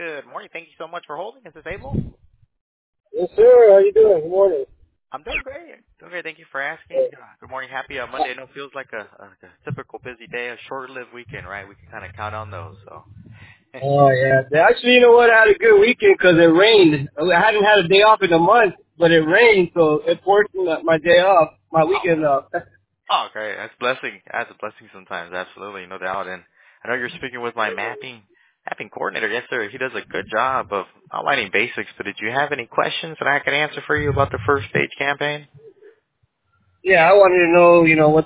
Good morning. Thank you so much for holding. Is this Abel? Yes, sir. How you doing? Good morning. I'm doing great. Doing great. Thank you for asking. Good morning. Happy Monday. I know it feels like a typical busy day, a short-lived weekend, right? We can kind of count on those. So. Oh, yeah. Actually, you know what? I had a good weekend because it rained. I hadn't had a day off in a month, but it rained, so it forced my day off, my weekend off. Oh, great. That's a blessing. That's a blessing sometimes. Absolutely, no doubt. And I know you're speaking with my mapping coordinator. Yes, sir. He does a good job of outlining basics. But did you have any questions that I could answer for you about the first stage campaign? Yeah, I wanted to know,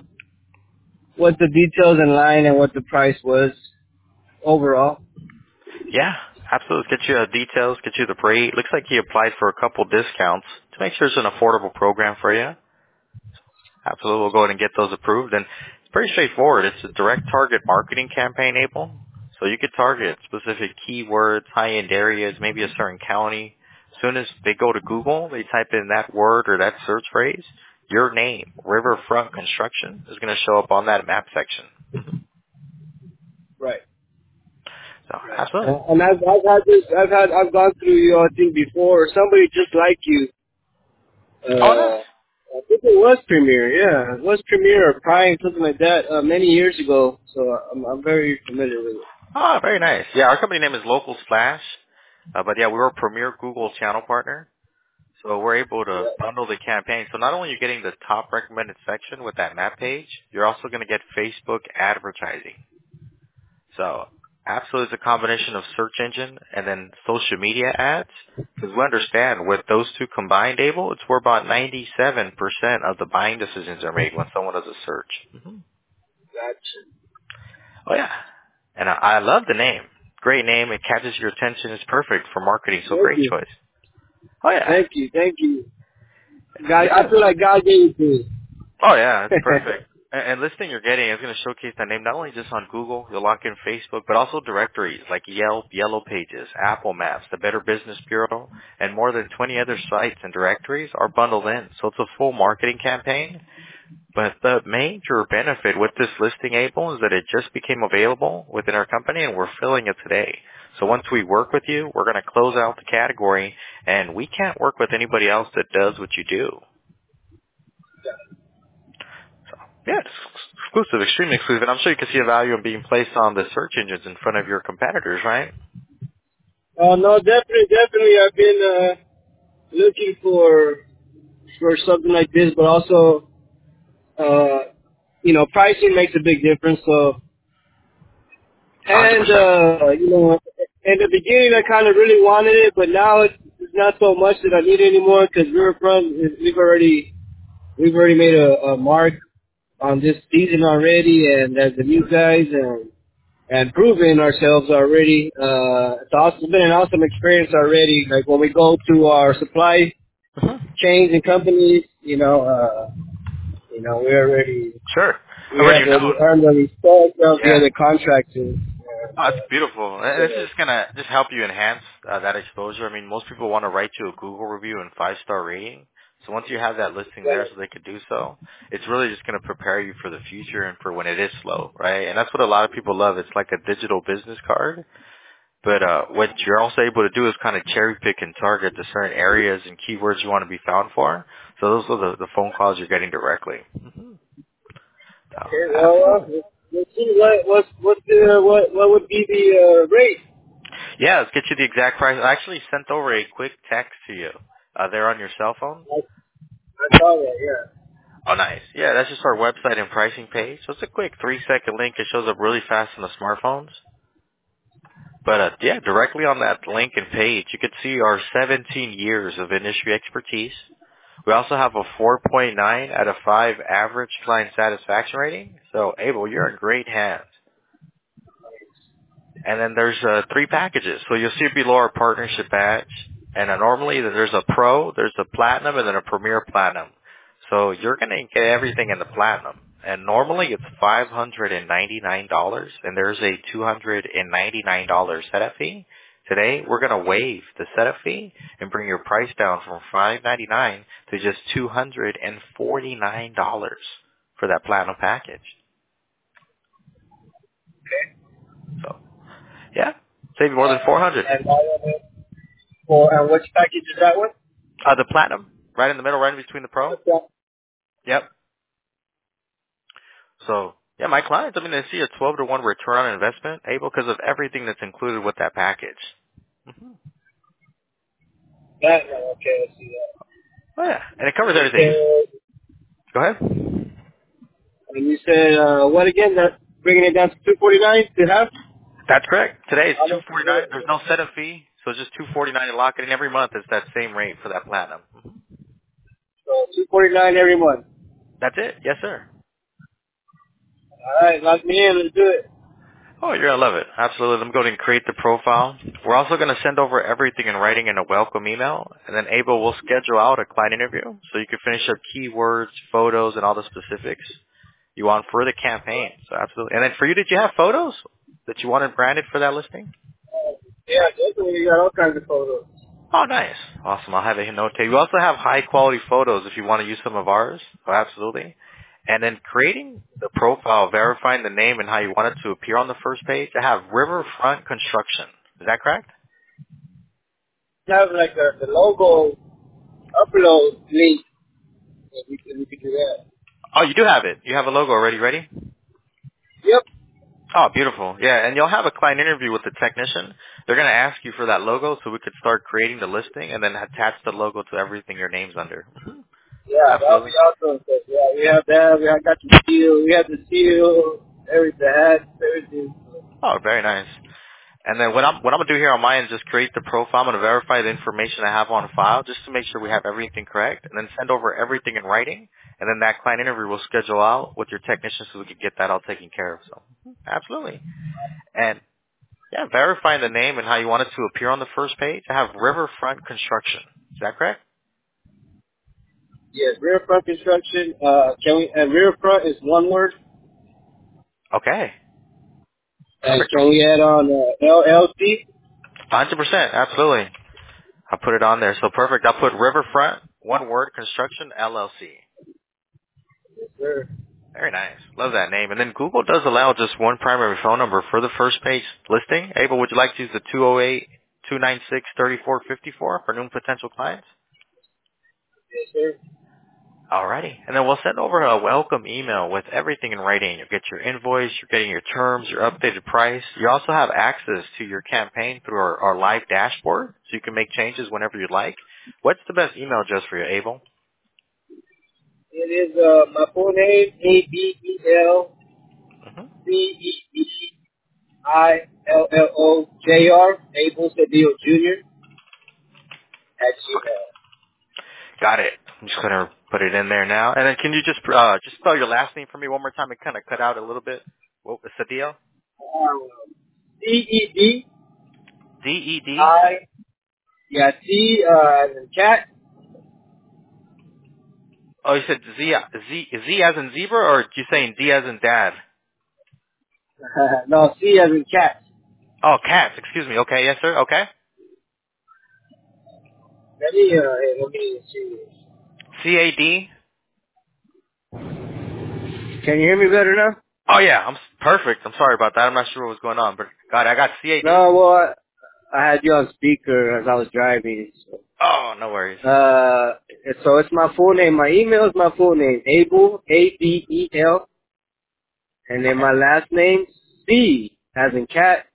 what the details in line and what the price was overall. Yeah, absolutely. Get you details, get you the rate. Looks like he applied for a couple discounts to make sure it's an affordable program for you. Absolutely. We'll go ahead and get those approved. And it's pretty straightforward. It's a direct target marketing campaign, Abel. So you could target specific keywords, high-end areas, maybe a certain county. As soon as they go to Google, they type in that word or that search phrase, your name, Riverfront Construction, is going to show up on that map section. Right. So, Right. absolutely. And I've gone through your thing before. Somebody just like you. Oh, nice. I think it was Premiere, yeah. It was Premiere or Prime, something like that, many years ago. So I'm very familiar with it. Oh, very nice. Yeah, our company name is Local Splash. But yeah, we're a premier Google channel partner. So we're able to bundle the campaign. So not only are you getting the top recommended section with that map page, you're also going to get Facebook advertising. So absolutely it's a combination of search engine and then social media ads. Because we understand with those two combined, Abel, it's where about 97% of the buying decisions are made when someone does a search. Gotcha. Oh yeah. And I love the name. Great name. It catches your attention. It's perfect for marketing. So Thank great you. choice. Oh yeah. Thank you. God, I Yeah. feel like God gave it to me. Oh yeah, it's perfect. And listing you're getting is going to showcase that name not only just on Google, you'll lock in Facebook, but also directories like Yelp, Yellow Pages, Apple Maps, the Better Business Bureau, and more than 20 other sites and directories are bundled in. So it's a full marketing campaign. But the major benefit with this listing, Abel, is that it just became available within our company and we're filling it today. So once we work with you, we're going to close out the category and we can't work with anybody else that does what you do. Yeah, it's exclusive, extremely exclusive, and I'm sure you can see a value in being placed on the search engines in front of your competitors, right? Oh no, definitely. I've been looking for something like this, but also, pricing makes a big difference. So, 100%. and in the beginning, I kind of really wanted it, but now it's not so much that I need it anymore because we've already made a mark on this season already, and as the new guys and proven ourselves already. It's also been an awesome experience already. Like when we go to our supply chains and companies, we already Sure. we have Already already known. earned the respect of the Yeah. other contractors. Oh, that's beautiful. And this is just going to just help you enhance that exposure. I mean, most people want to write you a Google review and 5-star rating. So once you have that listing there so they could do so, it's really just going to prepare you for the future and for when it is slow, right? And that's what a lot of people love. It's like a digital business card. But what you're also able to do is kind of cherry pick and target the certain areas and keywords you want to be found for. So those are the phone calls you're getting directly. So, Okay, well, absolutely. let's see what would be the rate. Yeah, let's get you the exact price. I actually sent over a quick text to you there on your cell phone. I saw that, yeah. Oh, nice. Yeah, that's just our website and pricing page. So it's a quick 3-second link. It shows up really fast on the smartphones. But yeah, directly on that link and page, you could see our 17 years of industry expertise. We also have a 4.9 out of 5 average client satisfaction rating. So, Abel, you're in great hands. And then there's 3 packages. So you'll see below our partnership badge. And normally there's a Pro, there's a Platinum, and then a Premier Platinum. So you're going to get everything in the Platinum. And normally it's $599, and there's a $299 setup fee. Today we're going to waive the setup fee and bring your price down from $599 to just $249 for that Platinum package. So, yeah. Save you more than 400. And and which package is that one? The platinum, right in the middle, right in between the pro. Yep. So, yeah, my clients, I mean, they see a 12 to 1 return on investment, Abel, because of everything that's included with that package. Mm-hmm. That one, okay, I see that. Oh, yeah. And it covers You everything. said, Go ahead. what again? That bringing it down to 249 to have? That's correct. Today it's How much is $249. it? There's no setup fee, so it's just $249 to lock it in. Every month it's that same rate for that platinum. Mhm. So 249 every month. That's it. Yes, sir. All right, lock me in. Let's do it. Oh, you're going to love it. Absolutely. Let me go ahead and create the profile. We're also going to send over everything in writing in a welcome email, and then Abel will schedule out a client interview so you can finish up keywords, photos, and all the specifics you want for the campaign. So absolutely. And then for you, did you have photos that you wanted branded for that listing? Yeah, definitely. You got all kinds of photos. Oh, nice. Awesome. I'll have it notated. We also have high quality photos if you want to use some of ours. Oh, absolutely. And then creating the profile, verifying the name and how you want it to appear on the first page. I have Riverfront Construction. Is that correct? You have like the logo upload link. If we could do that. Oh, you do have it. You have a logo already ready? Yep. Oh, beautiful. Yeah, and you'll have a client interview with the technician. They're going to ask you for that logo so we could start creating the listing and then attach the logo to everything your name's under. Mhm. Yeah, that'll Absolutely. be awesome. So, yeah, we have that. We have got the seal. We have the seal. Everything. The hats. Everything. Oh, very nice. And then what I'm gonna do here on my end is just create the profile. I'm gonna verify the information I have on file just to make sure we have everything correct, and then send over everything in writing. And then that client interview will schedule out with your technician so we can get that all taken care of. So absolutely. And yeah, verifying the name and how you want it to appear on the first page. I have Riverfront Construction. Is that correct? Yes, rear front construction. Can we? And rear front is one word. Okay. And Perfect. can we add on LLC? 100%. Absolutely. I'll put it on there. So perfect. I'll put Riverfront, one word, Construction, LLC. Yes, sir. Very nice. Love that name. And then Google does allow just one primary phone number for the first page listing. Abel, would you like to use the 208-296-3454 for new potential clients? Yes, sir. Alrighty. And then we'll send over a welcome email with everything in writing. You'll get your invoice, you're getting your terms, your updated price. You also have access to your campaign through our live dashboard, so you can make changes whenever you'd like. What's the best email address for you, Abel? It is my full name Mm-hmm. ABELCEDILLOJR Abel Cedillo Jr. at Okay. Gmail. Got it. I'm just gonna put it in there now. And then can you just spell your last name for me one more time? It kind of cut out a little bit. What was Cedillo? CEDI. D-E-D? Yeah, T as in cat. Oh, you said Z as in zebra, or you saying D as in dad? No, C as in cat. Oh, cats. Excuse me. Okay, yes, sir. Okay. Let me see. C-A-D? Can you hear me better now? Oh, yeah. Perfect. I'm sorry about that. I'm not sure what was going on, but God, I got C-A-D. No, well, I had you on speaker as I was driving. So, Oh, no worries. so it's my full name. My email is my full name, Abel, A-B-E-L, and then Okay. my last name, C as in cat,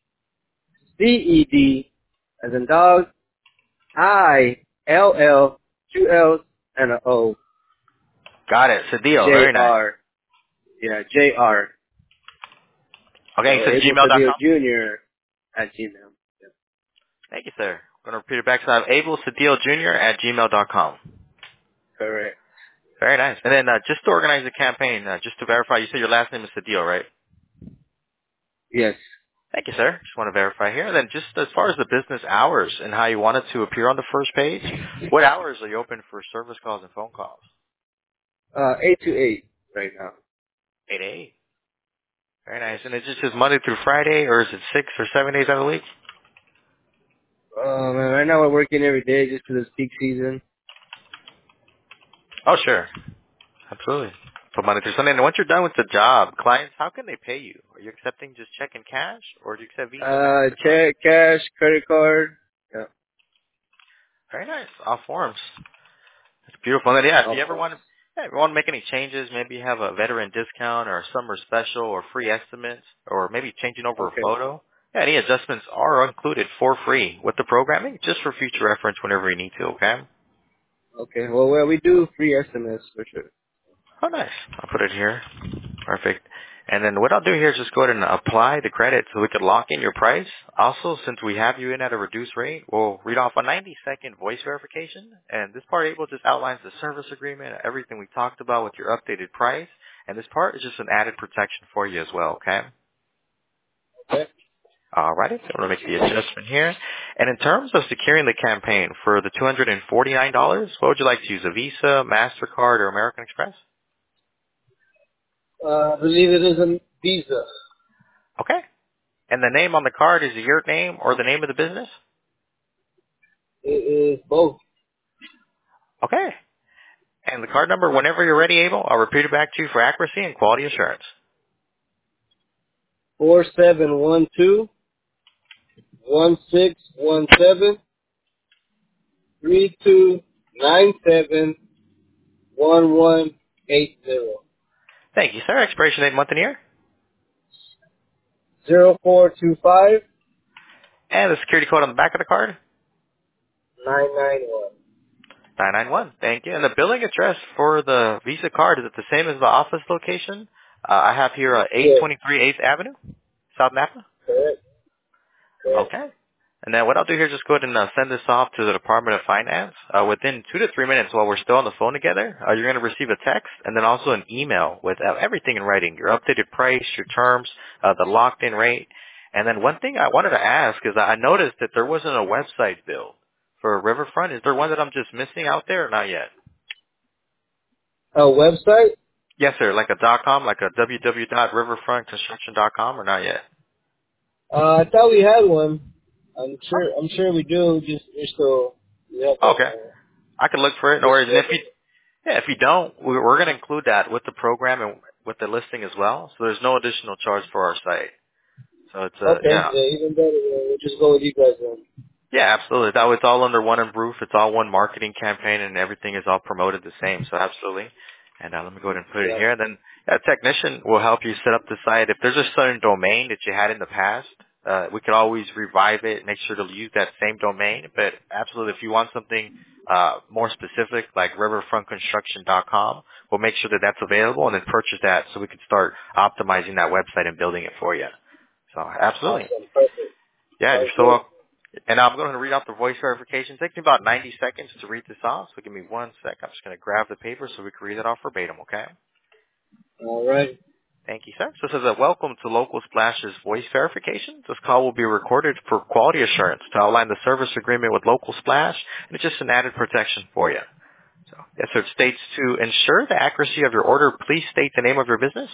C-E-D as in dog, I-L-L, two L's and an O, Got it. Cedillo. Very nice. J-R, yeah, J-R. Okay, you So said Abel Cedillo gmail.com? Jr. at Gmail. Yeah, Thank you, sir. I'm going to repeat it back. So I have Abel Cedillo Jr. at gmail.com. correct. Very nice. And then just to organize the campaign, just to verify, you said your last name is Cedillo, right? Yes. Thank you, sir. Just want to verify here. And then just as far as the business hours and how you want it to appear on the first page, what hours are you open for service calls and phone calls? 8 to 8 right now. 8 to 8. Very nice. And is it just Monday through Friday, or is it 6 or 7 days out of the week? Man, right now we're working every day just 'cause it's peak season. Oh, sure. Absolutely. from Monday through Sunday. And once you're done with the job, clients, how can they pay you? Are you accepting just check and cash, or do you accept Visa, MasterCard? Check, cash, credit card. Yeah. Very nice. All forms. It's beautiful. And then, yeah, if you ever Okay. want to, yeah, if you want to make any changes, maybe you have a veteran discount or a summer special or free estimates, or maybe changing over a Okay. photo. Yeah, any adjustments are included for free with the programming, just for future reference whenever you need to. Okay. Okay. Well, we do free estimates for sure. Oh, nice. I'll put it here. Perfect. And then what I'll do here is just go ahead and apply the credit so we could lock in your price. Also, since we have you in at a reduced rate, we'll read off a 90-second voice verification. And this part, Abel, just outlines the service agreement, everything we talked about with your updated price. And this part is just an added protection for you as well, okay? Okay. Alrighty, so I'm going to make the adjustment here. And in terms of securing the campaign for the $249, what would you like to use, a Visa, MasterCard, or American Express? I believe it is a Visa. Okay. And the name on the card is your name or the name of the business? It is both. Okay. And the card number, whenever you're ready, Abel, I'll repeat it back to you for accuracy and quality assurance. 4712-1617-3297-1180. Thank you, sir. Expiration date, month and year. 0425 And the security code on the back of the card. 991. 991. Thank you. And the billing address for the Visa card, is it the same as the office location? I have here Yes, 823 8th Avenue, South Napa. correct. Correct. Okay. And then what I'll do here is just go ahead and send this off to the Department of Finance. Within 2 to 3 minutes while we're still on the phone together, you're going to receive a text and then also an email with everything in writing, your updated price, your terms, the locked-in rate. And then one thing I wanted to ask is I noticed that there wasn't a website built for Riverfront. Is there one that I'm just missing out there or not yet? A website? Yes, sir, like a .com, like a www.riverfrontconstruction.com or not yet? I thought we had one. Huh? I'm sure we do. Just we're still we have to Okay. I can look for it. No just worries. And if you don't, we're going to include that with the program and with the listing as well. So there's no additional charge for our site. So it's okay. yeah. Yeah, even better. We'll just go with you guys then. Yeah, absolutely. That way it's all under one roof. It's all one marketing campaign, and everything is all promoted the same. So absolutely. And let me go ahead and put it Yeah. here. And then a technician will help you set up the site. If there's a certain domain that you had in the past, we can always revive it, make sure to use that same domain. But absolutely, if you want something more specific, like riverfrontconstruction.com, we'll make sure that that's available and then purchase that so we can start optimizing that website and building it for you. So absolutely. Awesome. Perfect. Yeah, you're Sounds so good. welcome. And I'm going to read out the voice verification. It takes me about 90 seconds to read this off, so give me 1 sec. I'm just going to grab the paper so we can read it off verbatim, okay? All right. Thank you, sir. So it says, welcome to Local Splash's voice verification. This call will be recorded for quality assurance to outline the service agreement with Local Splash, and it's just an added protection for you. So, yes, sir. It states to ensure the accuracy of your order, please state the name of your business.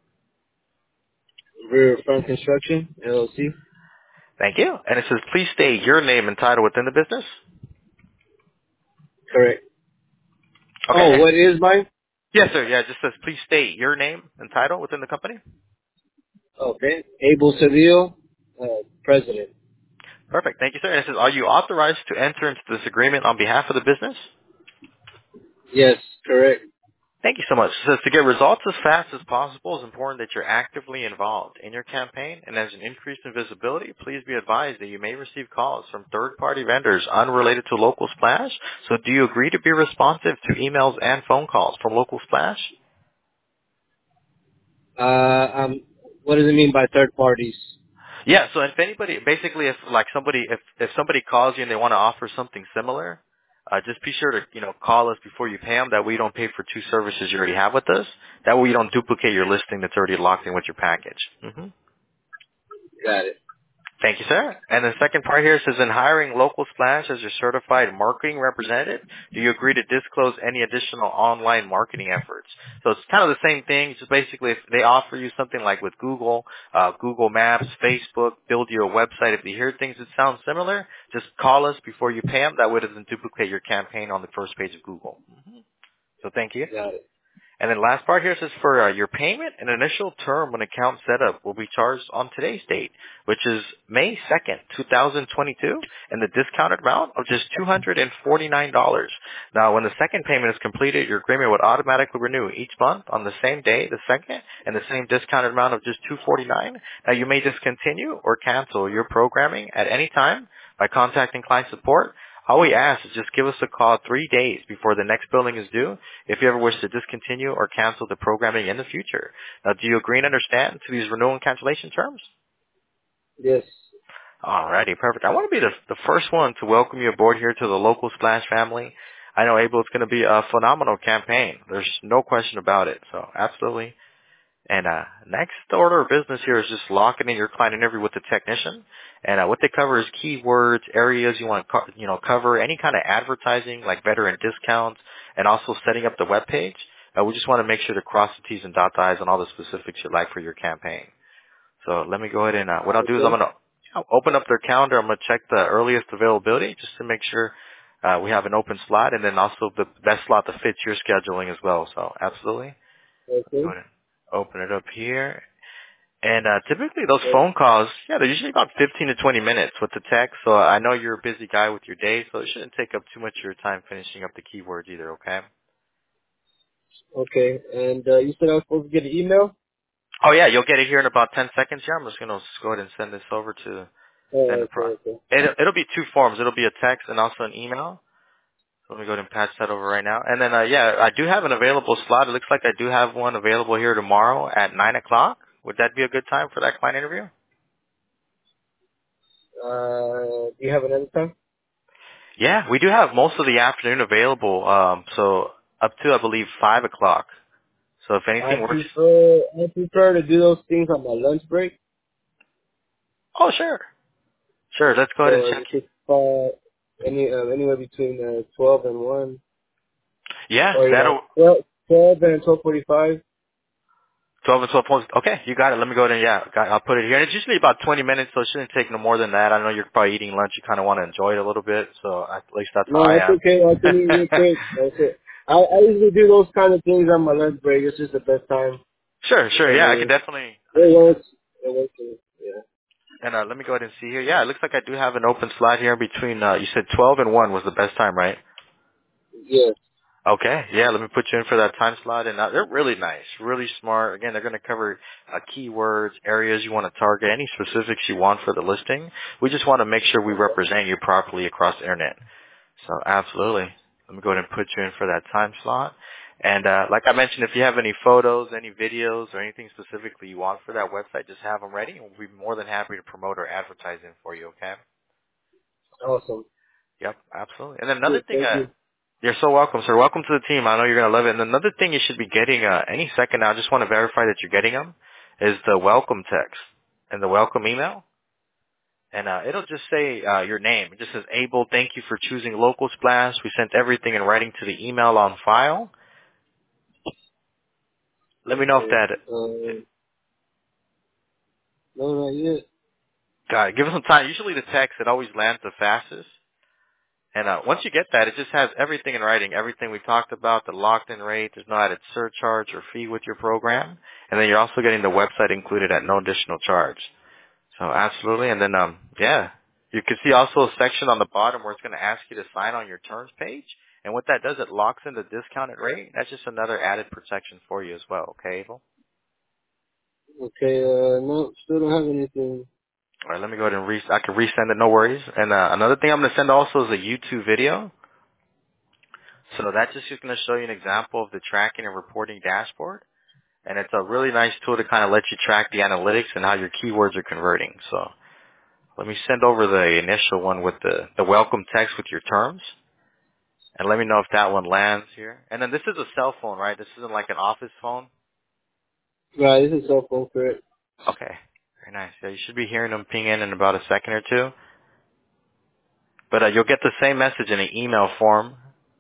Riverfront Construction LLC. Thank you. And it says, please state your name and title within the business. Correct. Oh, Okay. what is mine? Yes, sir. Yeah, it just says, please state your name and title within the company. Okay. Abel Seville, president. Perfect. Thank you, sir. And it says, are you authorized to enter into this agreement on behalf of the business? Yes, correct. Thank you so much. It says, to get results as fast as possible, it's important that you're actively involved in your campaign, and as an increase in visibility, please be advised that you may receive calls from third-party vendors unrelated to Local Splash. So do you agree to be responsive to emails and phone calls from Local Splash? What does it mean by third parties? Yeah, so if anybody, basically if somebody calls you and they want to offer something similar, just be sure to, call us before you pay them. That way you don't pay for two services you already have with us. That way you don't duplicate your listing that's already locked in with your package. Got it. Thank you, sir. And the second part here says, in hiring Local Splash as your certified marketing representative, do you agree to disclose any additional online marketing efforts? So it's kind of the same thing. Just basically, if they offer you something like with Google, Google Maps, Facebook, build you a website, if you hear things that sound similar, just call us before you pay them. That way it doesn't duplicate your campaign on the first page of Google. So thank you. Got it. And then last part here says for your payment, an initial term when account setup will be charged on today's date, which is May 2nd, 2022, and the discounted amount of just $249. Now, when the second payment is completed, your agreement would automatically renew each month on the same day, the second, and the same discounted amount of just $249. Now, you may discontinue or cancel your programming at any time by contacting client support. All we ask is just give us a call 3 days before the next billing is due if you ever wish to discontinue or cancel the programming in the future. Now, do you agree and understand to these renewal and cancellation terms? Yes. Alrighty, perfect. I want to be the first one to welcome you aboard here to the local Splash family. I know, Abel, it's going to be a phenomenal campaign. There's no question about it. So, absolutely. And next order of business here is just locking in your client interview with the technician. And what they cover is keywords, areas you want to cover, any kind of advertising like veteran discounts, and also setting up the web page. We just want to make sure to cross the T's and dot the I's on all the specifics you'd like for your campaign. So let me go ahead and what I'll do is I'm going to open up their calendar. I'm going to check the earliest availability just to make sure we have an open slot, and then also the best slot that fits your scheduling as well. So absolutely. Okay. Go ahead and open it up here. And typically those phone calls, they're usually about 15 to 20 minutes with the text. So I know you're a busy guy with your day, so it shouldn't take up too much of your time finishing up the keywords either, okay? Okay. And you said I was supposed to get an email? Oh, yeah, you'll get it here in about 10 seconds here. I'm just going to go ahead and send this over to Oh, send the okay, okay. It'll be two forms. It'll be a text and also an email. So let me go ahead and patch that over right now. And then, I do have an available slot. It looks like I do have one available here tomorrow at 9 o'clock. Would that be a good time for that client interview? Do you have another time? Yeah, we do have most of the afternoon available, so up to, I believe, 5 o'clock. So if anything works... I prefer to do those things on my lunch break. Oh, sure. Sure, let's go ahead and So check. if it's anywhere between 12 and 1. Yeah, Or yeah, that'll... 12 and 12:45. 12 and 12 points. Okay, you got it. Let me go ahead and, I'll put it here. And it's usually about 20 minutes, so it shouldn't take no more than that. I know you're probably eating lunch. You kind of want to enjoy it a little bit, so at least that's how No, I that's am. okay. I can eat real quick. That's it. I usually do those kind of things on my lunch break. It's just the best time Sure. for Yeah, I me. can definitely It understand. works. It works. Yeah. And let me go ahead and see here. Yeah, it looks like I do have an open slot here between, you said 12 and 1 was the best time, right? Yes. Okay, yeah, let me put you in for that time slot. And they're really nice, really smart. Again, they're going to cover keywords, areas you want to target, any specifics you want for the listing. We just want to make sure we represent you properly across the internet. So absolutely. Let me go ahead and put you in for that time slot. And like I mentioned, if you have any photos, any videos, or anything specifically you want for that website, just have them ready. And we'll be more than happy to promote our advertising for you, okay? Awesome. Yep, absolutely. And then another Good. thing, Thank you. you're so welcome, sir. Welcome to the team. I know you're going to love it. And another thing you should be getting any second now, I just want to verify that you're getting them, is the welcome text and the welcome email. And it'll just say your name. It just says, Abel, thank you for choosing Local Splash. We sent everything in writing to the email on file. Let me know if Okay. that... No, not yet. give us some time. Usually the text, it always lands the fastest. And once you get that, it just has everything in writing, everything we talked about, the locked-in rate. There's no added surcharge or fee with your program. And then you're also getting the website included at no additional charge. So absolutely. And then, you can see also a section on the bottom where it's going to ask you to sign on your terms page. And what that does, it locks in the discounted rate. That's just another added protection for you as well. Okay, Abel? Okay. No, still don't have anything. All right, let me go ahead and I can resend it, no worries. And another thing I'm going to send also is a YouTube video. So that's just going to show you an example of the tracking and reporting dashboard. And it's a really nice tool to kind of let you track the analytics and how your keywords are converting. So let me send over the initial one with the welcome text with your terms. And let me know if that one lands here. And then this is a cell phone, right? This isn't like an office phone? Right. This is cell phone, correct? Okay. Very nice. Yeah, you should be hearing them ping in about a second or two. But you'll get the same message in an email form.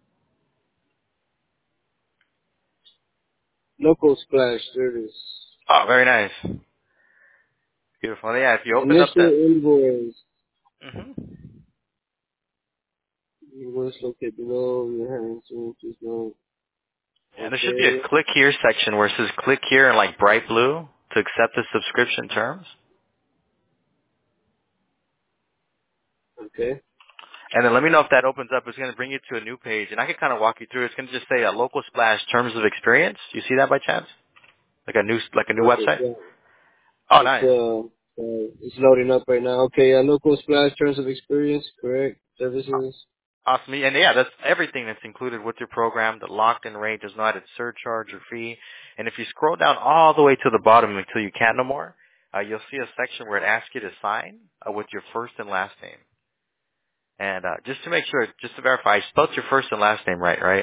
Local Splash service. Oh, very nice. Beautiful. Yeah, if you open up Initial that... invoice. hmm Invoice located below. Your hands, just no. And there should be a Okay. click here section where it says click here in like bright blue to accept the subscription terms. Okay. And then let me know if that opens up. It's going to bring you to a new page. And I can kind of walk you through. It's going to just say Local Splash Terms of Experience. Do you see that by chance? Like a new Perfect. website? Yeah. Oh, It's nice. it's loading up right now. Okay. Local splash terms of experience. Correct. Services. Awesome. And yeah, that's everything that's included with your program. The locked-in rate does not add surcharge or fee. And if you scroll down all the way to the bottom until you can't no more, you'll see a section where it asks you to sign with your first and last name. And just to make sure, just to verify, I spelled your first and last name right?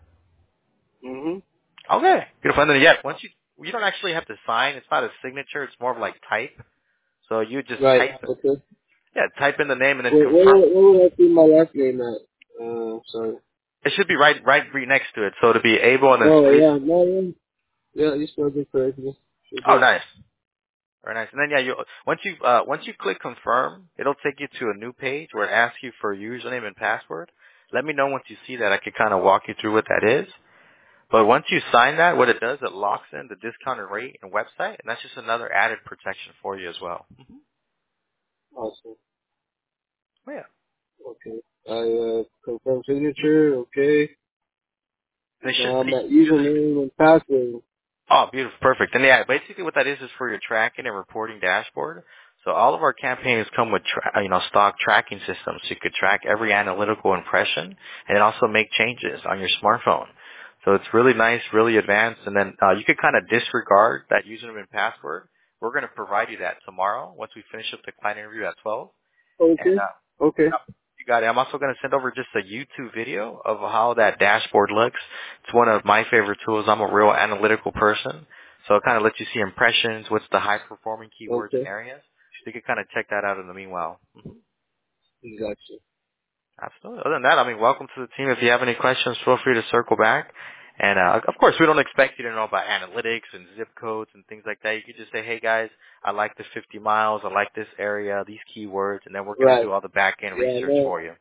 Mhm. Okay. Beautiful. And then, yeah, once you don't actually have to sign. It's not a signature. It's more of like type. So you just Right. type, Okay. type in the name and then Wait, confirm. where would I see my last name at? Sorry. It should be right next to it. So it'll be Abel and then Oh space. yeah, no, yeah. Yeah, you spelled it correctly. You're Oh, good. nice. Very nice. And then, yeah, once you click confirm, it'll take you to a new page where it asks you for a username and password. Let me know once you see that. I can kind of walk you through what that is. But once you sign that, what it does, it locks in the discounted rate and website, and that's just another added protection for you as well. Awesome. Oh, yeah. Okay. I confirm signature. Okay. And it should Now take my you to the username and password. Oh, beautiful. Perfect. And yeah, basically what that is for your tracking and reporting dashboard. So all of our campaigns come with, stock tracking systems. So you could track every analytical impression and also make changes on your smartphone. So it's really nice, really advanced. And then you could kind of disregard that username and password. We're going to provide you that tomorrow once we finish up the client interview at 12. And Okay. Okay. yep, you got it. I'm also going to send over just a YouTube video of how that dashboard looks. It's one of my favorite tools. I'm a real analytical person. So it kind of lets you see impressions, what's the high performing keywords and Okay. areas. So you can kind of check that out in the meanwhile. Gotcha. Absolutely. Other than that, welcome to the team. If you have any questions, feel free to circle back. And of course, we don't expect you to know about analytics and zip codes and things like that. You could just say, hey guys, I like the 50 miles, I like this area, these keywords, and then we're going to Right. do all the back end Yeah, research no. for you.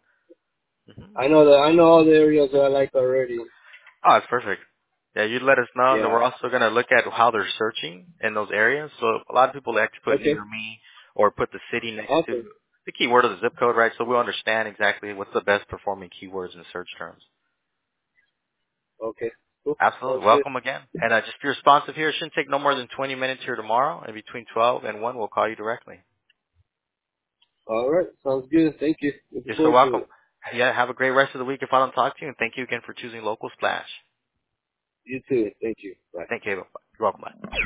I know all the areas that I like already. Oh, it's perfect. Yeah, you let us know, and then Yeah. we're also going to look at how they're searching in those areas. So a lot of people like to put Okay. near me or put the city next to Awesome. the keyword or the zip code, right? So we'll understand exactly what's the best performing keywords in search terms. Okay. Cool. Sounds Absolutely. good. Welcome again. And just be responsive here. It shouldn't take no more than 20 minutes here tomorrow. And between 12 and 1, we'll call you directly. All right. Sounds good. Thank you. Looking You're so forward to welcome. it. Yeah, have a great rest of the week if I don't talk to you. And thank you again for choosing Local Splash. You too. Thank you. Bye. Thank you. You're welcome. Bye.